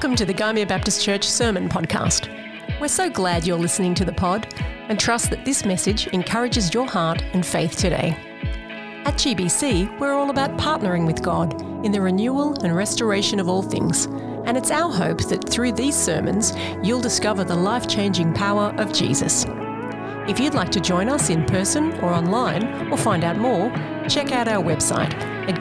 Welcome to the Gymea Baptist Church Sermon Podcast. We're so glad you're listening to the pod and trust that this message encourages your heart and faith today. At GBC, we're all about partnering with God in the renewal and restoration of all things, and it's our hope that through these sermons, you'll discover the life-changing power of Jesus. If you'd like to join us in person or online or find out more, check out our website at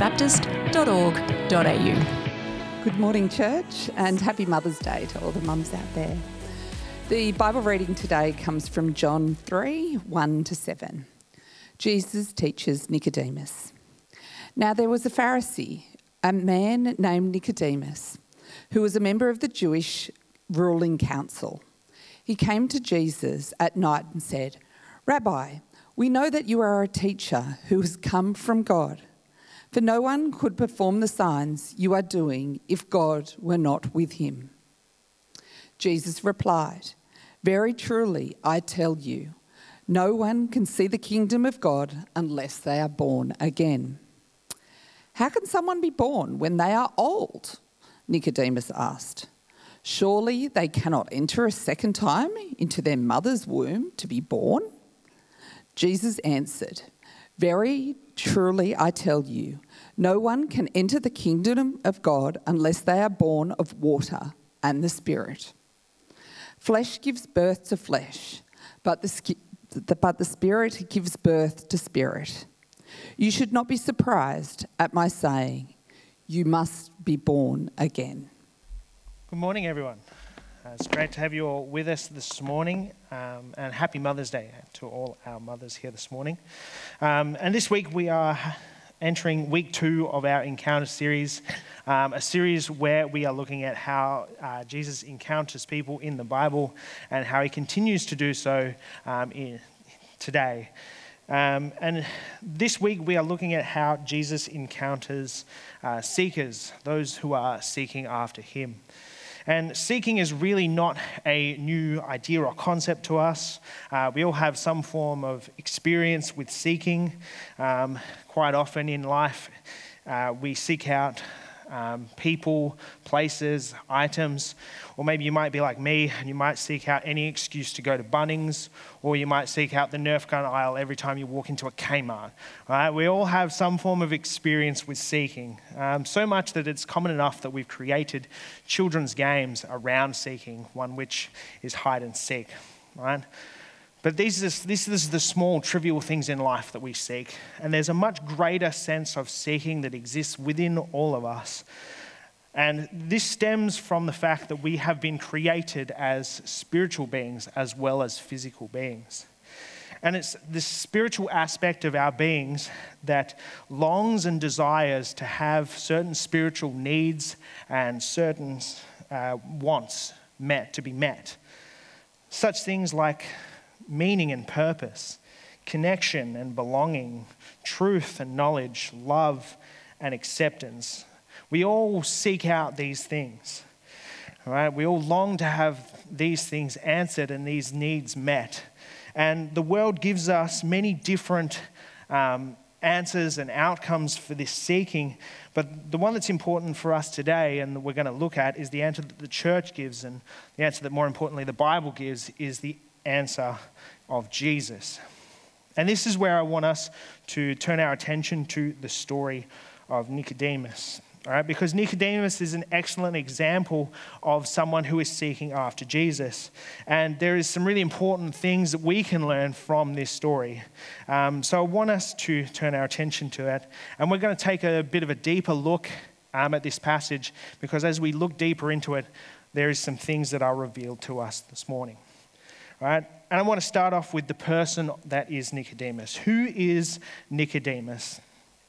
gymeabaptist.org.au. Good morning, church, and happy Mother's Day to all the mums out there. The Bible reading today comes from John 3, 1-7. Jesus teaches Nicodemus. Now there was a Pharisee, a man named Nicodemus, who was a member of the Jewish ruling council. He came to Jesus at night and said, "Rabbi, we know that you are a teacher who has come from God. For no one could perform the signs you are doing if God were not with him." Jesus replied, "Very truly, I tell you, no one can see the kingdom of God unless they are born again." "How can someone be born when they are old?" Nicodemus asked. "Surely they cannot enter a second time into their mother's womb to be born?" Jesus answered, "Very truly, I tell you, no one can enter the kingdom of God unless they are born of water and the Spirit. Flesh gives birth to flesh, but the Spirit gives birth to spirit. You should not be surprised at my saying, you must be born again." Good morning, everyone. It's great to have you all with us this morning, and happy Mother's Day to all our mothers here this morning. And this week we are entering week 2 of our Encounter series, a series where we are looking at how Jesus encounters people in the Bible and how he continues to do so today. And this week we are looking at how Jesus encounters seekers, those who are seeking after him. And seeking is really not a new idea or concept to us. We all have some form of experience with seeking. Quite often in life, we seek out people, places, items, or maybe you might be like me and you might seek out any excuse to go to Bunnings, or you might seek out the Nerf gun aisle every time you walk into a Kmart. Right? We all have some form of experience with seeking, so much that it's common enough that we've created children's games around seeking, one which is hide and seek. Right? But this is the small, trivial things in life that we seek. And there's a much greater sense of seeking that exists within all of us. And this stems from the fact that we have been created as spiritual beings as well as physical beings. And it's this spiritual aspect of our beings that longs and desires to have certain spiritual needs and certain wants to be met. Such things like meaning and purpose, connection and belonging, truth and knowledge, love and acceptance. We all seek out these things, all right? We all long to have these things answered and these needs met. And the world gives us many different answers and outcomes for this seeking, but the one that's important for us today and that we're going to look at is the answer that the church gives, and the answer that more importantly the Bible gives is the answer of Jesus. And this is where I want us to turn our attention to the story of Nicodemus. All right, because Nicodemus is an excellent example of someone who is seeking after Jesus. And there is some really important things that we can learn from this story. So I want us to turn our attention to it. And we're going to take a bit of a deeper look at this passage, because as we look deeper into it, there is some things that are revealed to us this morning. All right, and I want to start off with the person that is Nicodemus. Who is Nicodemus?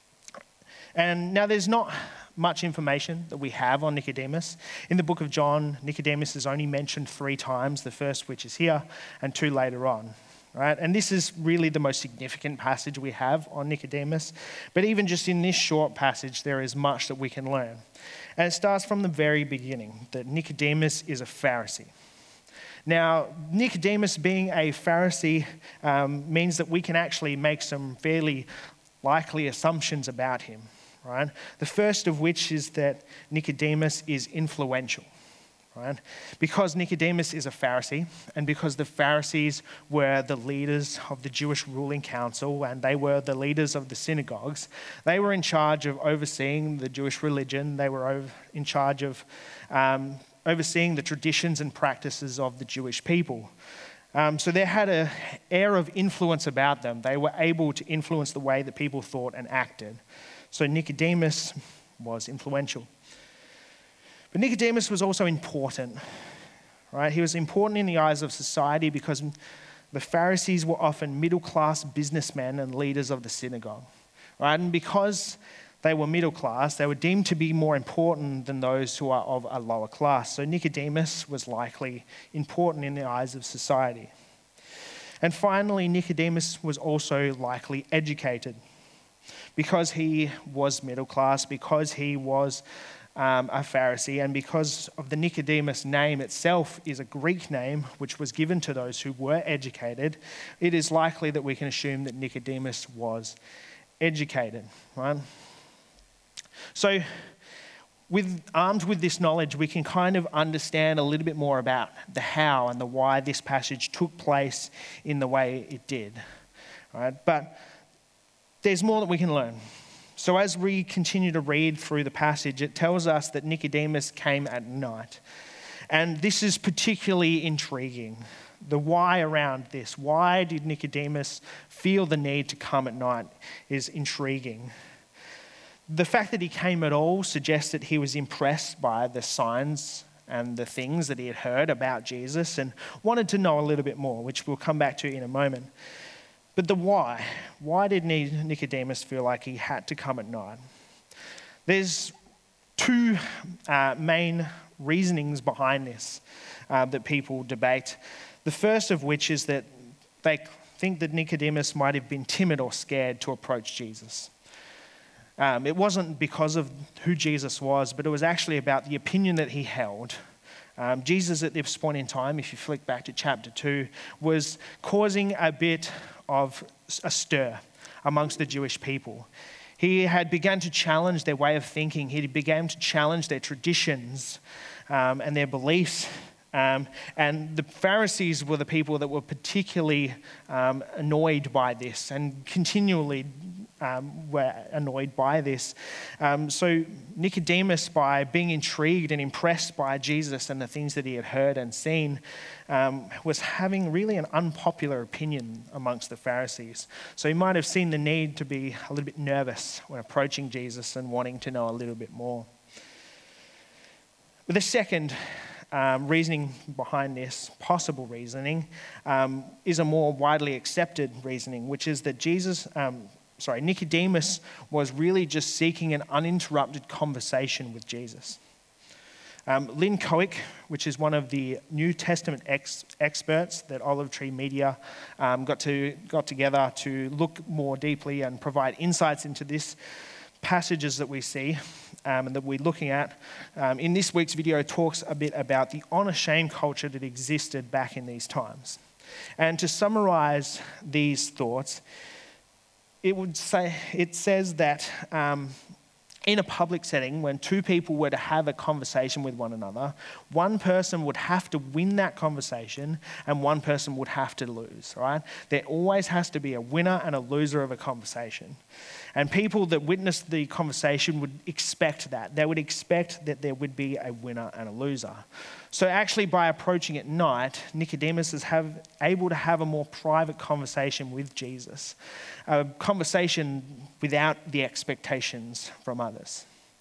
And now there's not much information that we have on Nicodemus. In the book of John, Nicodemus is only mentioned 3 times, the first which is here and 2 later on. Right? And this is really the most significant passage we have on Nicodemus. But even just in this short passage, there is much that we can learn. And it starts from the very beginning, that Nicodemus is a Pharisee. Now, Nicodemus being a Pharisee means that we can actually make some fairly likely assumptions about him. right? The first of which is that Nicodemus is influential. right? Because Nicodemus is a Pharisee, and because the Pharisees were the leaders of the Jewish ruling council, and they were the leaders of the synagogues, they were in charge of overseeing the Jewish religion. They were in charge of overseeing the traditions and practices of the Jewish people. So they had an air of influence about them. They were able to influence the way that people thought and acted. So Nicodemus was influential. But Nicodemus was also important, right? He was important in the eyes of society because the Pharisees were often middle-class businessmen and leaders of the synagogue, right? And because they were middle class, they were deemed to be more important than those who are of a lower class. So Nicodemus was likely important in the eyes of society. And finally, Nicodemus was also likely educated because he was middle class, because he was a Pharisee, and because of the Nicodemus name itself is a Greek name which was given to those who were educated. It is likely that we can assume that Nicodemus was educated, right? So armed with this knowledge, we can kind of understand a little bit more about the how and the why this passage took place in the way it did, right? But there's more that we can learn. So as we continue to read through the passage, it tells us that Nicodemus came at night. And this is particularly intriguing. The why around this, why did Nicodemus feel the need to come at night, is intriguing. The fact that he came at all suggests that he was impressed by the signs and the things that he had heard about Jesus and wanted to know a little bit more, which we'll come back to in a moment. But the why did Nicodemus feel like he had to come at night? There's two main reasonings behind this that people debate. The first of which is that they think that Nicodemus might have been timid or scared to approach Jesus. It wasn't because of who Jesus was, but it was actually about the opinion that he held. Jesus at this point in time, if you flick back to chapter 2, was causing a bit of a stir amongst the Jewish people. He had begun to challenge their way of thinking. He began to challenge their traditions and their beliefs. And the Pharisees were the people that were particularly annoyed by this and continually were annoyed by this. So Nicodemus, by being intrigued and impressed by Jesus and the things that he had heard and seen, was having really an unpopular opinion amongst the Pharisees. So he might have seen the need to be a little bit nervous when approaching Jesus and wanting to know a little bit more. But the second reasoning behind this, possible reasoning, is a more widely accepted reasoning, which is that Nicodemus was really just seeking an uninterrupted conversation with Jesus. Lynn Cohick, which is one of the New Testament experts that Olive Tree Media got together to look more deeply and provide insights into this passages that we see and that we're looking at, in this week's video talks a bit about the honor-shame culture that existed back in these times. And to summarize these thoughts, it says that in a public setting, when two people were to have a conversation with one another, one person would have to win that conversation and one person would have to lose, right? There always has to be a winner and a loser of a conversation. And people that witness the conversation would expect that. They would expect that there would be a winner and a loser. So actually, by approaching at night, Nicodemus is able to have a more private conversation with Jesus, a conversation without the expectations from others.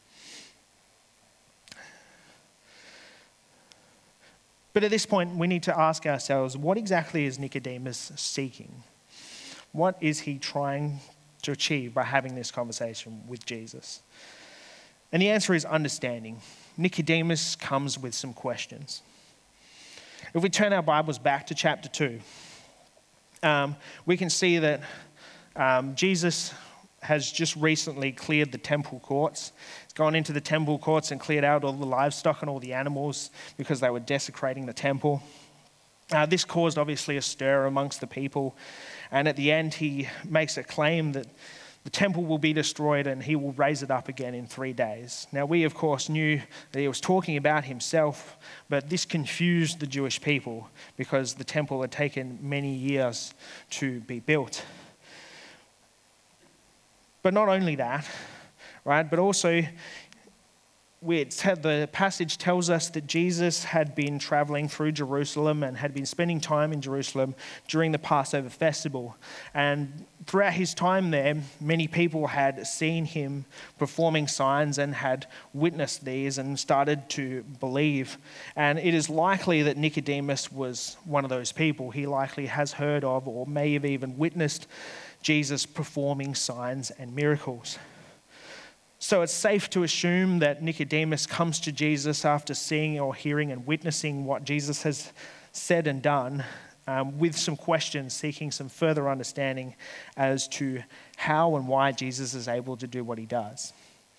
But at this point, we need to ask ourselves, what exactly is Nicodemus seeking? What is he trying to achieve by having this conversation with Jesus? And the answer is understanding. Nicodemus comes with some questions. If we turn our Bibles back to chapter 2, we can see that Jesus has just recently cleared the temple courts. He's gone into the temple courts and cleared out all the livestock and all the animals because they were desecrating the temple. This caused obviously a stir amongst the people. And at the end, he makes a claim that the temple will be destroyed and he will raise it up again in 3 days. Now, we, of course, knew that he was talking about himself, but this confused the Jewish people because the temple had taken many years to be built. But not only that, right, but also the passage tells us that Jesus had been traveling through Jerusalem and had been spending time in Jerusalem during the Passover festival. And throughout his time there, many people had seen him performing signs and had witnessed these and started to believe. And it is likely that Nicodemus was one of those people. He likely has heard of or may have even witnessed Jesus performing signs and miracles. So it's safe to assume that Nicodemus comes to Jesus after seeing or hearing and witnessing what Jesus has said and done, with some questions, seeking some further understanding as to how and why Jesus is able to do what he does.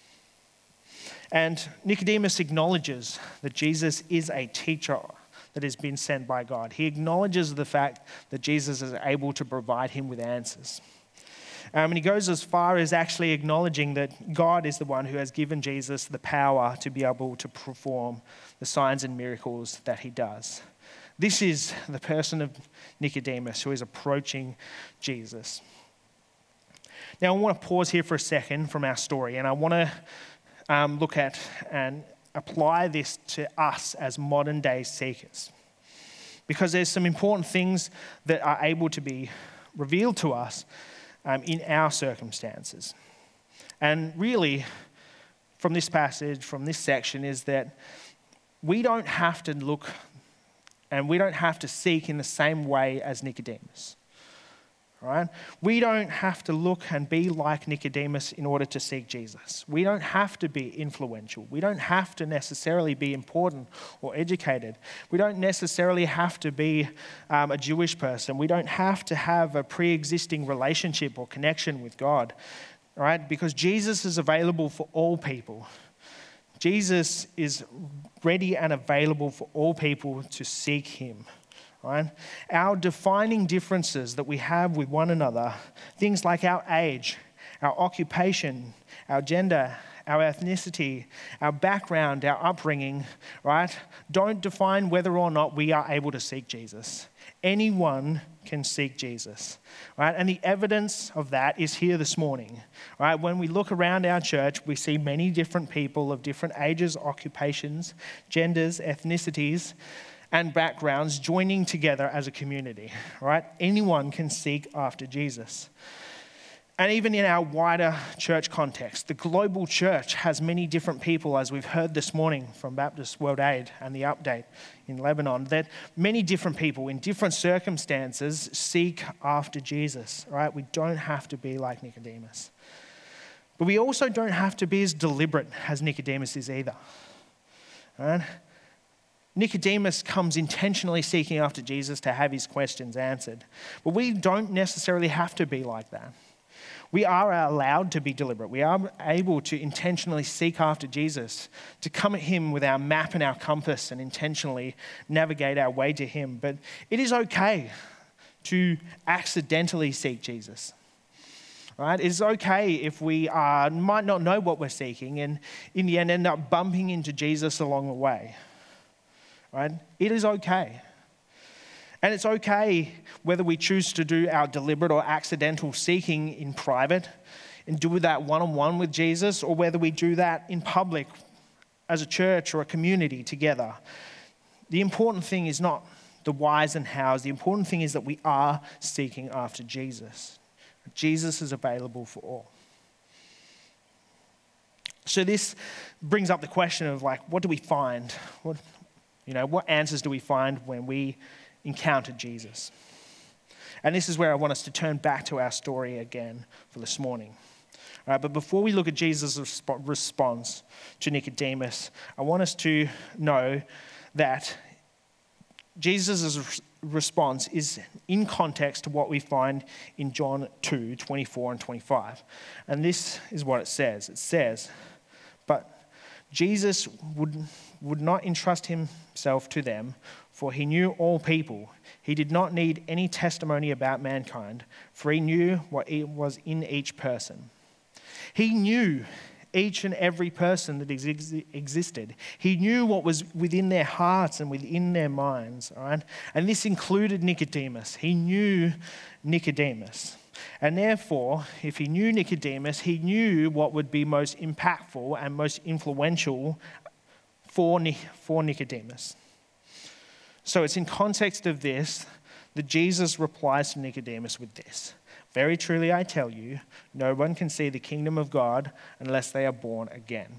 And Nicodemus acknowledges that Jesus is a teacher that has been sent by God. He acknowledges the fact that Jesus is able to provide him with answers. And he goes as far as actually acknowledging that God is the one who has given Jesus the power to be able to perform the signs and miracles that he does. This is the person of Nicodemus who is approaching Jesus. Now, I want to pause here for a second from our story, and I want to look at and apply this to us as modern day seekers. Because there's some important things that are able to be revealed to us in our circumstances. And really, from this passage, from this section, is that we don't have to look and we don't have to seek in the same way as Nicodemus. Right? We don't have to look and be like Nicodemus in order to seek Jesus. We don't have to be influential. We don't have to necessarily be important or educated. We don't necessarily have to be a Jewish person. We don't have to have a pre-existing relationship or connection with God, right? Because Jesus is available for all people. Jesus is ready and available for all people to seek him. Right? Our defining differences that we have with one another, things like our age, our occupation, our gender, our ethnicity, our background, our upbringing, right, don't define whether or not we are able to seek Jesus. Anyone can seek Jesus, right? And the evidence of that is here this morning, right? When we look around our church, we see many different people of different ages, occupations, genders, ethnicities, and backgrounds joining together as a community, right? Anyone can seek after Jesus. And even in our wider church context, the global church has many different people, as we've heard this morning from Baptist World Aid and the update in Lebanon, that many different people in different circumstances seek after Jesus, right? We don't have to be like Nicodemus. But we also don't have to be as deliberate as Nicodemus is either, right? Nicodemus comes intentionally seeking after Jesus to have his questions answered. But we don't necessarily have to be like that. We are allowed to be deliberate. We are able to intentionally seek after Jesus, to come at him with our map and our compass and intentionally navigate our way to him. But it is okay to accidentally seek Jesus. Right? It's okay if we might not know what we're seeking and in the end up bumping into Jesus along the way. Right? It is okay. And it's okay whether we choose to do our deliberate or accidental seeking in private and do that one-on-one with Jesus, or whether we do that in public as a church or a community together. The important thing is not the whys and hows. The important thing is that we are seeking after Jesus. Jesus is available for all. So this brings up the question of what do we find? What answers do we find when we encounter Jesus? And this is where I want us to turn back to our story again for this morning. All right, but before we look at Jesus' response to Nicodemus, I want us to know that Jesus' response is in context to what we find in John 2, 24 and 25. And this is what it says. It says, but Jesus would not entrust himself to them, for he knew all people. He did not need any testimony about mankind, for he knew what was in each person. He knew each and every person that existed. He knew what was within their hearts and within their minds, all right? And this included Nicodemus. He knew Nicodemus. And therefore, if he knew Nicodemus, he knew what would be most impactful and most influential for Nicodemus. So it's in context of this that Jesus replies to Nicodemus with this. Very truly I tell you, no one can see the kingdom of God unless they are born again.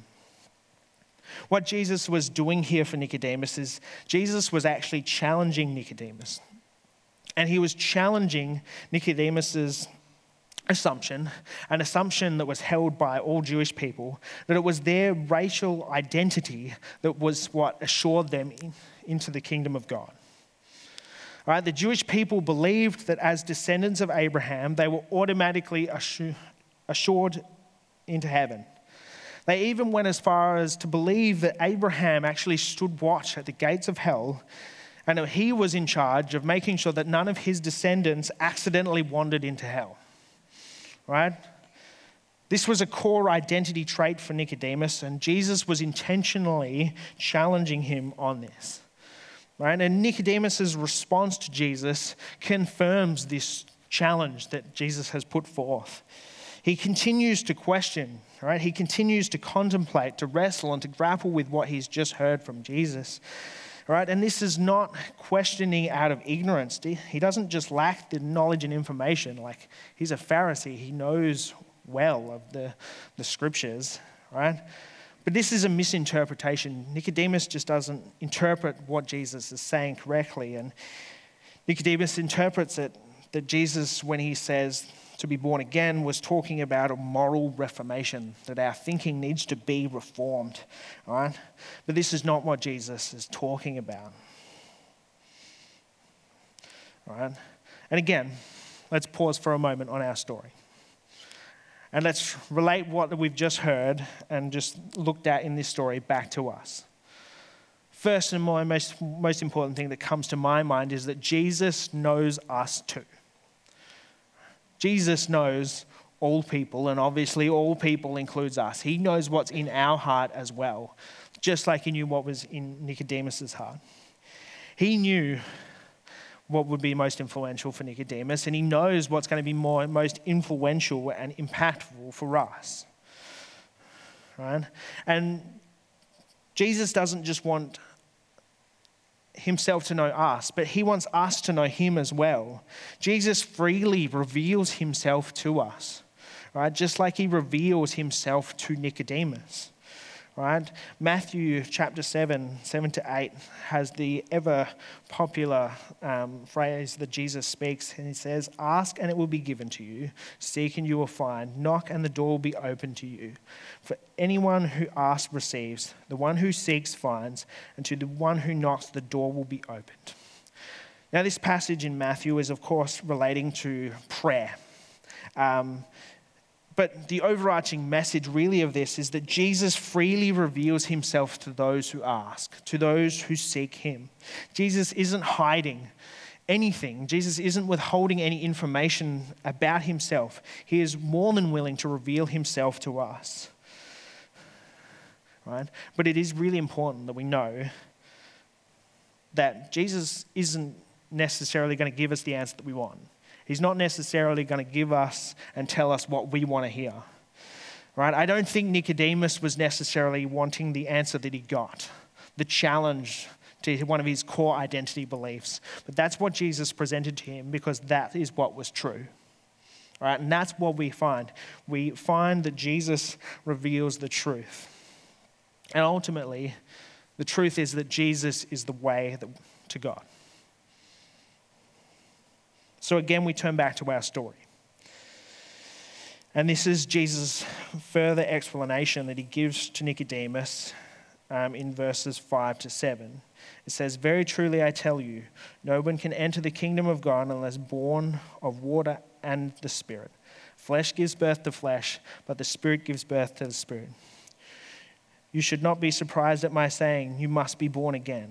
What Jesus was doing here for Nicodemus is Jesus was actually challenging Nicodemus. And he was challenging Nicodemus's assumption, an assumption that was held by all Jewish people, that it was their racial identity that was what assured them into the kingdom of God. All right, the Jewish people believed that as descendants of Abraham, they were automatically assured into heaven. They even went as far as to believe that Abraham actually stood watch at the gates of hell, and that he was in charge of making sure that none of his descendants accidentally wandered into hell. Right? This was a core identity trait for Nicodemus, and Jesus was intentionally challenging him on this. Right? And Nicodemus' response to Jesus confirms this challenge that Jesus has put forth. He continues to question, right? He continues to contemplate, to wrestle, and to grapple with what he's just heard from Jesus. Right? And this is not questioning out of ignorance. He doesn't just lack the knowledge and information. Like, he's a Pharisee. He knows well of the scriptures, right? But this is a misinterpretation. Nicodemus just doesn't interpret what Jesus is saying correctly. And Nicodemus interprets it that Jesus, when he says to be born again, was talking about a moral reformation, that our thinking needs to be reformed, right? But this is not what Jesus is talking about, right? And again, let's pause for a moment on our story. And let's relate what we've just heard and just looked at in this story back to us. First and most important thing that comes to my mind is that Jesus knows us too. Jesus knows all people, and obviously all people includes us. He knows what's in our heart as well, just like he knew what was in Nicodemus's heart. He knew what would be most influential for Nicodemus, and he knows what's going to be most influential and impactful for us. Right? And Jesus doesn't just want himself to know us, but he wants us to know him as well. Jesus freely reveals himself to us, right? Just like he reveals himself to Nicodemus. Right? Matthew chapter 7:7-8 has the ever popular phrase that Jesus speaks, and he says, "Ask and it will be given to you, seek and you will find, knock and the door will be open to you. For anyone who asks receives, the one who seeks finds, and to the one who knocks the door will be opened." Now this passage in Matthew is of course relating to prayer. But the overarching message really of this is that Jesus freely reveals himself to those who ask, to those who seek him. Jesus isn't hiding anything. Jesus isn't withholding any information about himself. He is more than willing to reveal himself to us. Right? But it is really important that we know that Jesus isn't necessarily going to give us the answer that we want. He's not necessarily going to give us and tell us what we want to hear, right? I don't think Nicodemus was necessarily wanting the answer that he got, the challenge to one of his core identity beliefs. But that's what Jesus presented to him because that is what was true, right? And that's what we find. We find that Jesus reveals the truth. And ultimately, the truth is that Jesus is the way to God. So again, we turn back to our story. And this is Jesus' further explanation that he gives to Nicodemus in verses 5-7. It says, "Very truly I tell you, no one can enter the kingdom of God unless born of water and the Spirit. Flesh gives birth to flesh, but the Spirit gives birth to the Spirit. You should not be surprised at my saying, you must be born again."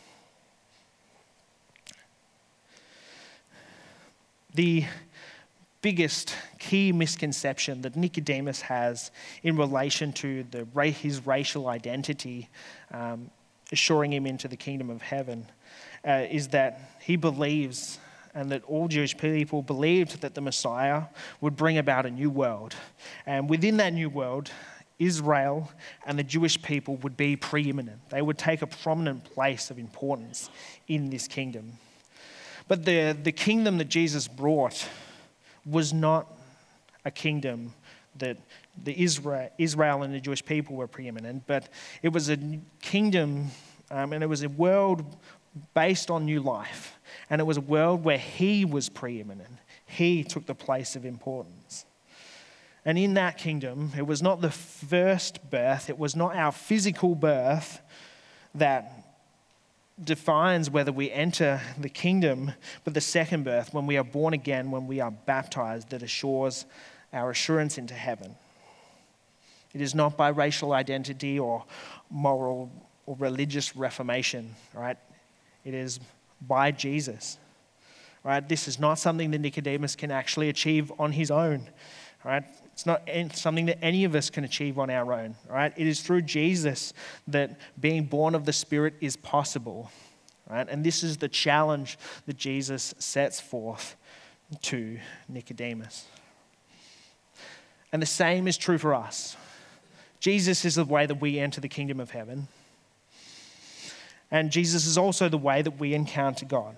The biggest key misconception that Nicodemus has in relation to his racial identity, assuring him into the kingdom of heaven, is that he believes, and that all Jewish people believed, that the Messiah would bring about a new world. And within that new world, Israel and the Jewish people would be preeminent. They would take a prominent place of importance in this kingdom. But the kingdom that Jesus brought was not a kingdom that Israel and the Jewish people were preeminent, but it was a kingdom and it was a world based on new life. And it was a world where he was preeminent. He took the place of importance. And in that kingdom, it was not the first birth, it was not our physical birth that defines whether we enter the kingdom, but the second birth, when we are born again, when we are baptized, that assures our assurance into heaven. It is not by racial identity or moral or religious reformation, right? It is by Jesus, right? This is not something that Nicodemus can actually achieve on his own, right? It's not something that any of us can achieve on our own, right? It is through Jesus that being born of the Spirit is possible, right? And this is the challenge that Jesus sets forth to Nicodemus. And the same is true for us. Jesus is the way that we enter the kingdom of heaven. And Jesus is also the way that we encounter God.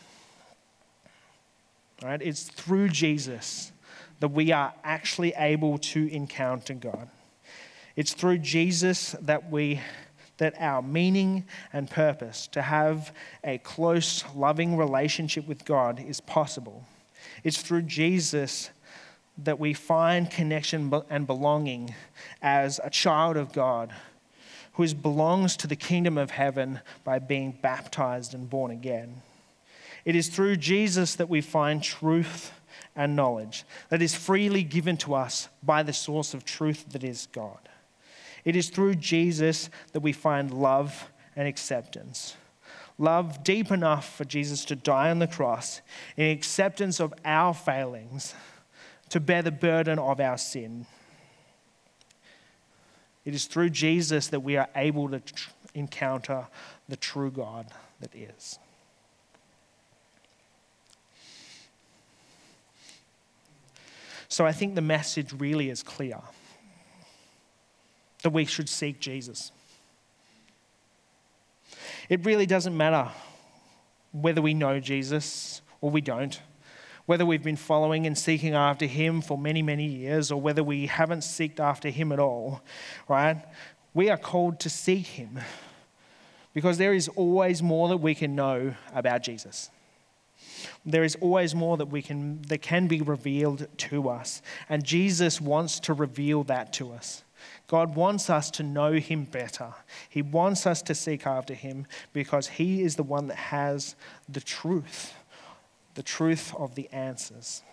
Right? It's through Jesus that we are actually able to encounter God. It's through Jesus that our meaning and purpose to have a close, loving relationship with God is possible. It's through Jesus that we find connection and belonging as a child of God who belongs to the kingdom of heaven by being baptized and born again. It is through Jesus that we find truth and knowledge that is freely given to us by the source of truth that is God. It is through Jesus that we find love and acceptance. Love deep enough for Jesus to die on the cross in acceptance of our failings, to bear the burden of our sin. It is through Jesus that we are able to encounter the true God that is. So I think the message really is clear, that we should seek Jesus. It really doesn't matter whether we know Jesus or we don't, whether we've been following and seeking after him for many, many years, or whether we haven't sought after him at all, right? We are called to seek him because there is always more that we can know about Jesus. There is always more that can be revealed to us, and Jesus wants to reveal that to us. God wants us to know him better. He wants us to seek after him because he is the one that has the truth of the answers.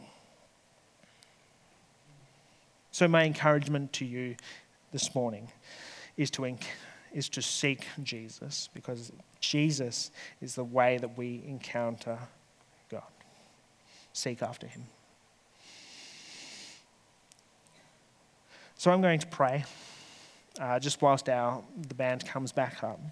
So my encouragement to you this morning is to seek Jesus, because Jesus is the way that we encounter God. Seek after him. So I'm going to pray just whilst the band comes back up.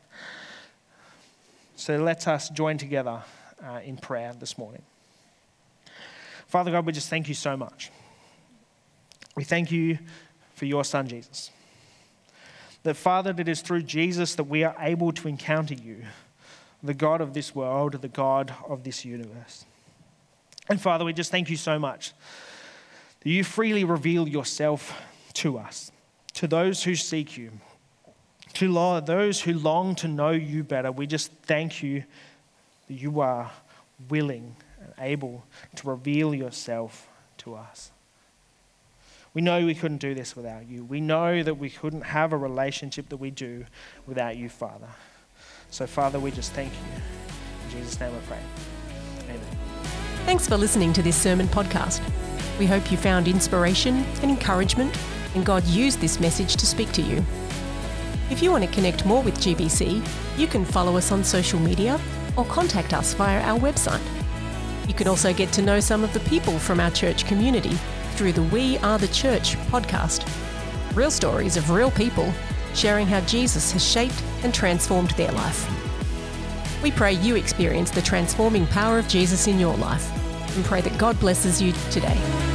So let us join together in prayer this morning. Father God, we just thank you so much. We thank you for your Son, Jesus. That, Father, it is through Jesus that we are able to encounter you, the God of this world, the God of this universe. And Father, we just thank you so much that you freely reveal yourself to us, to those who seek you, to those who long to know you better. We just thank you that you are willing and able to reveal yourself to us. We know we couldn't do this without you. We know that we couldn't have a relationship that we do without you, Father. So, Father, we just thank you. In Jesus' name I pray. Amen. Thanks for listening to this sermon podcast. We hope you found inspiration and encouragement, and God used this message to speak to you. If you want to connect more with GBC, you can follow us on social media or contact us via our website. You can also get to know some of the people from our church community through the We Are the Church podcast. Real stories of real people sharing how Jesus has shaped and transformed their life. We pray you experience the transforming power of Jesus in your life and pray that God blesses you today.